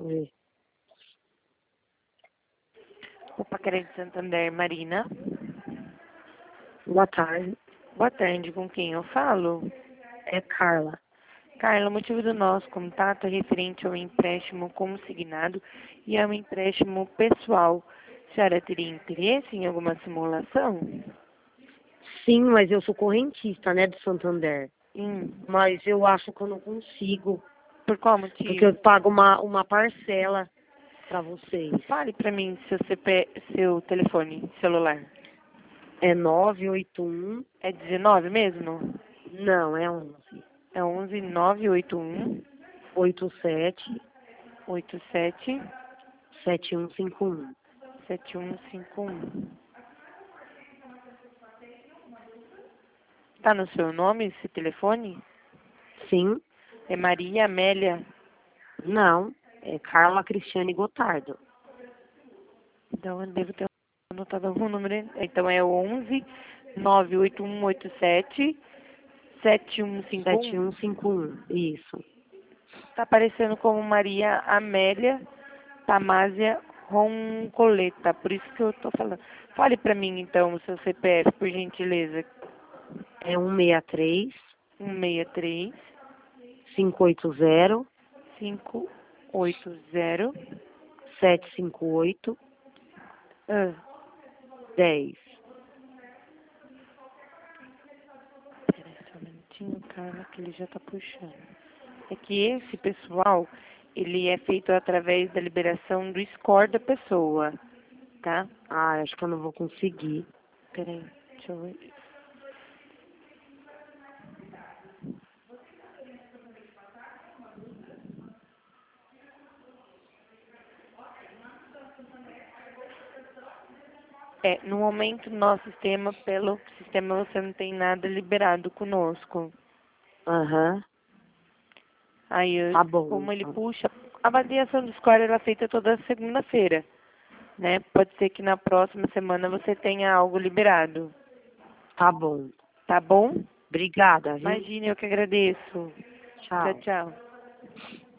ver. Opa, Crédito Santander, Marina. Boa tarde. Boa tarde, com quem eu falo? É Carla. Carla, o motivo do nosso contato é referente ao empréstimo consignado e ao empréstimo pessoal. A senhora teria interesse em alguma simulação? Sim, mas eu sou correntista, né, do Santander. Sim. Mas eu acho que eu não consigo, Por qual porque motivo? eu pago uma parcela para vocês. Fale para mim seu telefone celular. É 981. É 19 mesmo? Não, é 11. É 11 981 87 87 7151. 7151. Tá no seu nome esse telefone? Sim? É Maria Amélia. Não, é Carla Cristiane Gotardo. Então eu devo ter anotado algum número. Então é o 11 98187 7151. 7151, isso. Tá aparecendo como Maria Amélia Tamásia Roncoleta. Por isso que eu tô falando. Fale pra mim então o seu CPF, por gentileza. É 163 163 580 580 758 ah, 10. Peraí só um minutinho, cara, que ele já tá puxando. É que esse pessoal, ele é feito através da liberação do score da pessoa, tá? Ah, acho que eu não vou conseguir. Peraí, deixa eu ver. No momento, no nosso sistema, pelo sistema, você não tem nada liberado conosco. Aham, Aí, tá bom, como ele então. puxa, a avaliação do score ela é feita toda segunda-feira, né? Pode ser que na próxima semana você tenha algo liberado, Tá bom. tá bom? Obrigada, viu? Imagine, eu que agradeço. Tchau, Tchau. tchau.